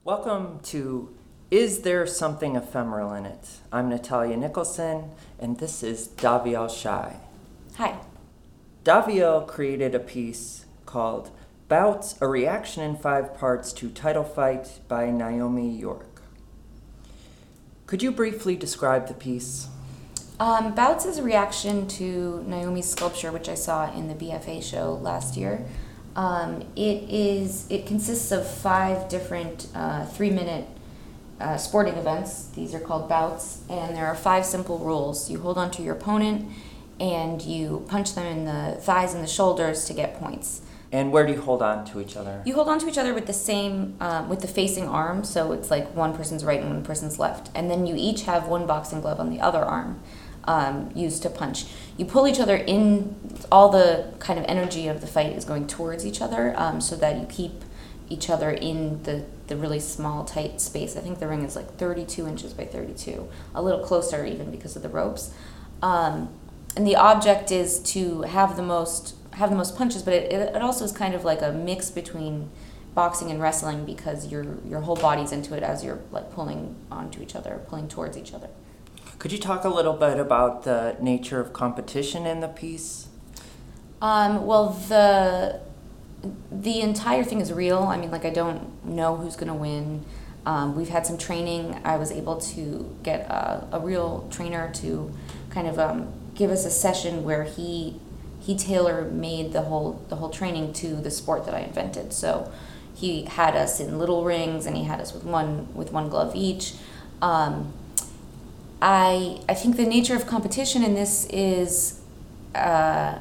Welcome to Is There Something Ephemeral in It? I'm Natalia Nicholson, and this is Daviel Shai. Hi. Daviel created a piece called Bouts, a reaction in 5 parts to Title Fight by Naomi York. Could you briefly describe the piece? Bouts is a reaction to Naomi's sculpture, which I saw in the BFA show last year. It consists of 5 different 3-minute sporting events. These are called bouts, and there are 5 simple rules. You hold on to your opponent, and you punch them in the thighs and the shoulders to get points. And where do you hold on to each other? You hold on to each other with the same, with the facing arm, so it's like one person's right and one person's left. And then you each have one boxing glove on the other arm. Used to punch. You pull each other in, all the kind of energy of the fight is going towards each other, so that you keep each other in the really small, tight space. I think the ring is like 32 inches by 32, a little closer even because of the ropes. And the object is to have the most punches, but it also is kind of like a mix between boxing and wrestling because your whole body's into it as you're like pulling onto each other, pulling towards each other. Could you talk a little bit about the nature of competition in the piece? Well, the entire thing is real. I mean, like, I don't know who's going to win. We've had some training. I was able to get a real trainer to kind of give us a session where he tailor-made the whole training to the sport that I invented. So he had us in little rings, and he had us with one glove each. I think the nature of competition in this is I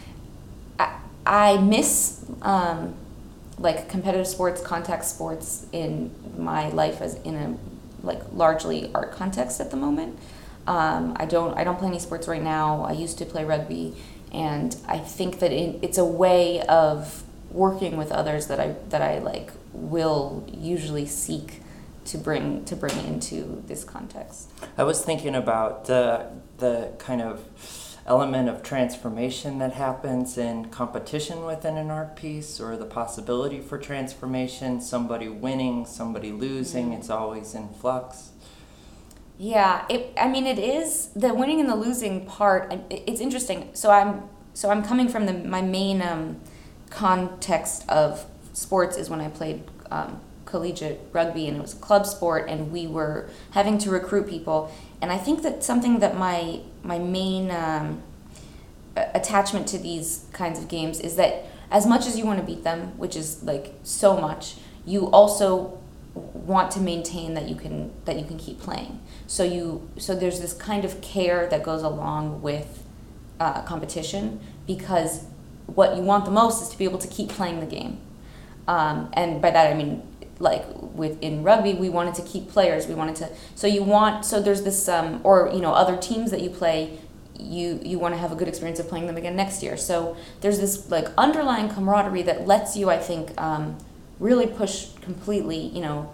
miss like competitive sports, contact sports in my life as in a like largely art context at the moment. I don't play any sports right now. I used to play rugby, and I think that it's a way of working with others that I like will usually seek to bring into this context. I was thinking about the kind of element of transformation that happens in competition within an art piece, or the possibility for transformation, somebody winning, somebody losing. It's always in flux. Yeah, it is the winning and the losing part. It's interesting. So I'm coming from my main context of sports is when I played collegiate rugby, and it was a club sport, and we were having to recruit people. And I think that something that my main attachment to these kinds of games is that as much as you want to beat them, which is like so much, you also want to maintain that you can keep playing. So there's this kind of care that goes along with competition, because what you want the most is to be able to keep playing the game. And by that I mean, like in rugby, we wanted to keep players. So there's this, or other teams that you play, you want to have a good experience of playing them again next year. So there's this like underlying camaraderie that lets you, I think, really push completely,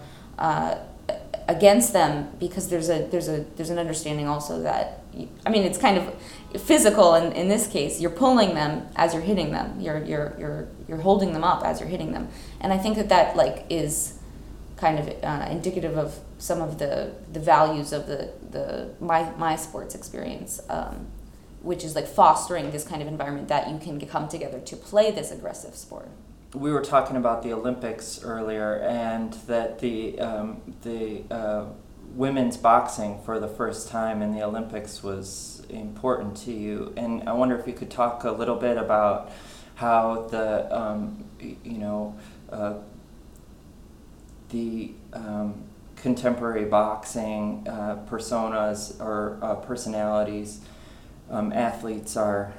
against them, because there's an understanding also that it's kind of physical in this case. You're pulling them as you're hitting them. You're holding them up as you're hitting them, and I think that like is kind of indicative of some of the values of my sports experience, which is like fostering this kind of environment that you can come together to play this aggressive sport. We were talking about the Olympics earlier, and that the women's boxing for the first time in the Olympics was important to you. And I wonder if you could talk a little bit about how the contemporary boxing personas or personalities, athletes are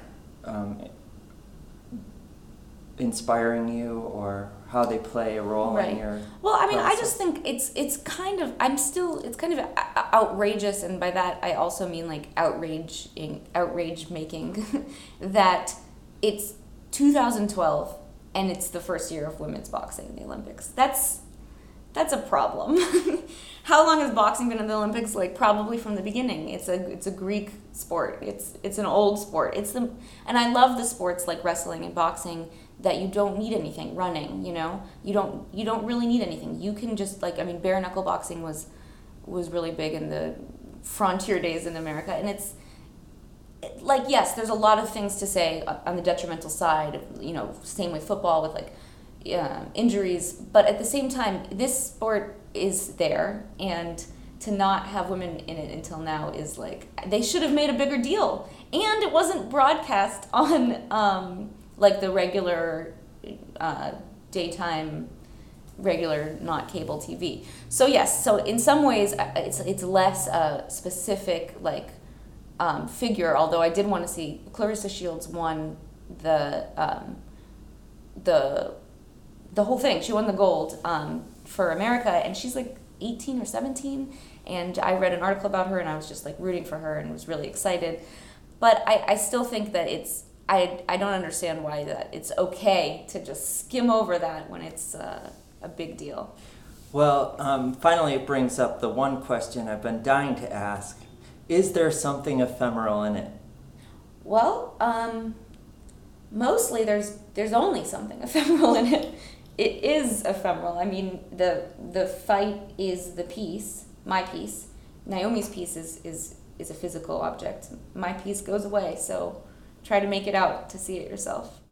inspiring you, or how they play a role in your Well, I process. just think it's kind of outrageous, and by that I also mean like outrage making that it's 2012 and it's the first year of women's boxing in the Olympics. That's a problem. How long has boxing been in the Olympics? Like probably from the beginning. It's a Greek sport. It's an old sport. And I love the sports like wrestling and boxing that you don't need anything. Running, you don't really need anything. You can just bare knuckle boxing was really big in the frontier days in America, and it's yes, there's a lot of things to say on the detrimental side. Same with football with injuries, but at the same time, this sport is there, and to not have women in it until now is they should have made a bigger deal, and it wasn't broadcast on the regular daytime, regular not cable TV. So yes, so in some ways it's less a specific figure, although I did want to see Clarissa Shields won the whole thing. She won the gold for America, and she's 18 or 17, and I read an article about her, and I was just rooting for her and was really excited. But I still think that I don't understand why that it's okay to just skim over that when it's a big deal. Well, finally it brings up the one question I've been dying to ask. Is there something ephemeral in it? Well, mostly there's only something ephemeral in it. It is ephemeral. I mean, the fight is the piece, my piece. Naomi's piece is a physical object. My piece goes away, so try to make it out to see it yourself.